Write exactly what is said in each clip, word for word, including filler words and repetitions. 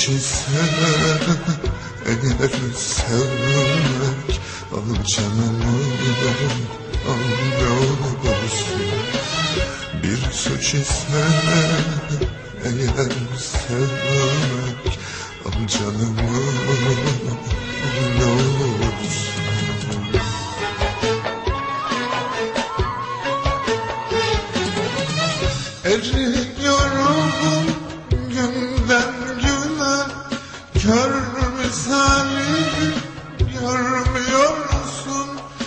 ise eğer sevmek, al canımı, al ne olursun. Bir suç ise eğer sevmek, al canımı, al ne olursun. Eriyorum günden güne, kör misali görmüyorsun.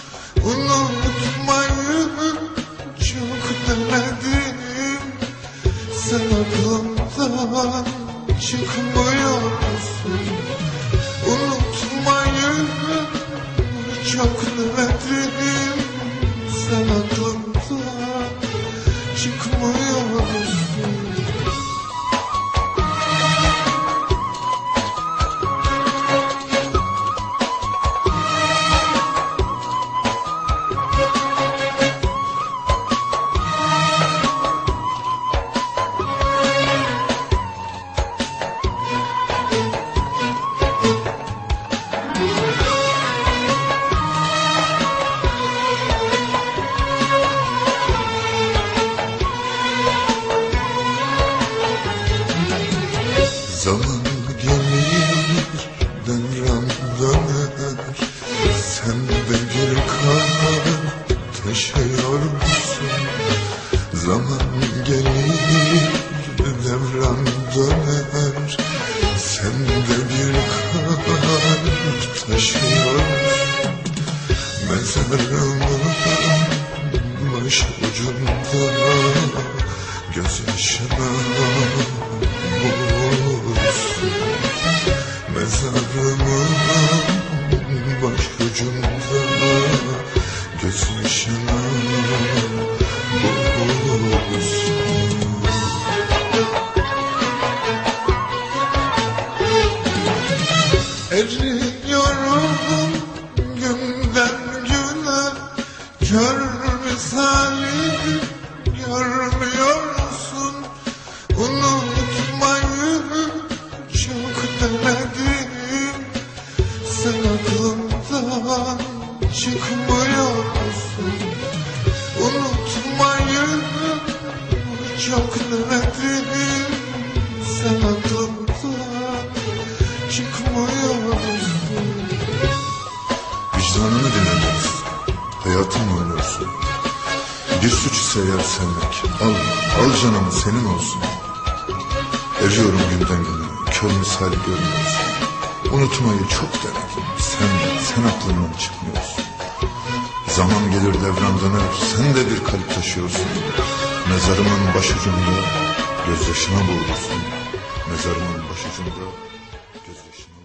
Unutmayı çok denedim, sen aklımdan çıkmıyorsun. Unutmayı çok denedim, sen aklımdan çıkmıyorsun. Zaman gelir, devran döner, sen de bir kalp taşıyorsun. Zaman gelir, devran döner, sen de bir kalp taşıyorsun. Mezarımın baş ucunda gözyaşına boğulsun. Mezarımın baş ucunda gözyaşına boğulsun. Eriyorum günden güne, kör misali görmüyorsun. Unutmayı çok denedim, sen aklımdan çıkmıyorsun. Unutmayı çok denedim, sen aklımdan çıkmıyorsun. Vicdanını dinlediniz, hayatınla oynuyorsun. Bir suç ise eğer sevmek, al, al canımı senin olsun. Eriyorum günden güne, kör misali görmüyorsun. Unutmayı çok denedim, sen, sen aklından çıkmıyorsun. Zaman gelir devran döner, sen de bir kalp taşıyorsun. Mezarımın başucunda gözyaşına boğulursun. Mezarımın başucunda gözyaşına.